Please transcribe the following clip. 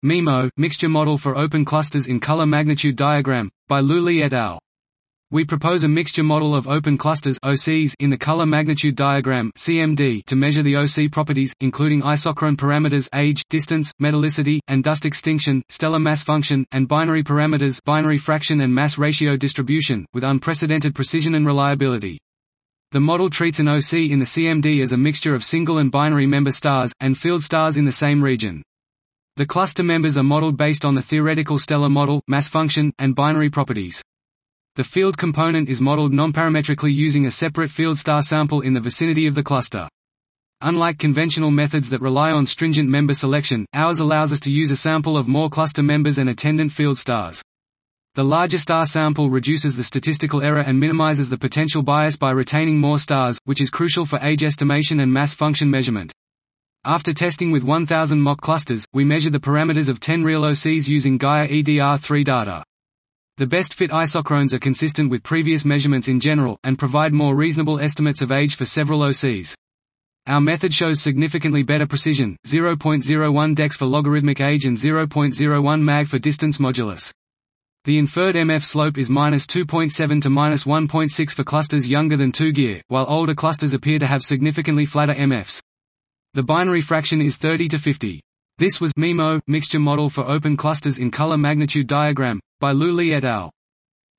MIMO, Mixture Model for Open Clusters in Color Magnitude Diagram, by Liu Li et al. We propose a mixture model of open clusters (OCs) in the color magnitude diagram (CMD) to measure the OC properties, including isochrone parameters age, distance, metallicity, and dust extinction, stellar mass function, and binary parameters binary fraction and mass ratio distribution, with unprecedented precision and reliability. The model treats an OC in the CMD as a mixture of single and binary member stars, and field stars in the same region. The cluster members are modeled based on the theoretical stellar model, mass function, and binary properties. The field component is modeled nonparametrically using a separate field star sample in the vicinity of the cluster. Unlike conventional methods that rely on stringent member selection, ours allows us to use a sample of more cluster members and attendant field stars. The larger star sample reduces the statistical error and minimizes the potential bias by retaining more stars, which is crucial for age estimation and mass function measurement. After testing with 1000 mock clusters, we measure the parameters of 10 real OCs using Gaia EDR3 data. The best fit isochrones are consistent with previous measurements in general, and provide more reasonable estimates of age for several OCs. Our method shows significantly better precision, 0.01 dex for logarithmic age and 0.01 mag for distance modulus. The inferred MF slope is -2.7 to -1.6 for clusters younger than 2 GeA, while older clusters appear to have significantly flatter MFs. The binary fraction is 30 to 50. This was MIMO, Mixture Model for Open Clusters in Color Magnitude Diagram, by Liu Li et al.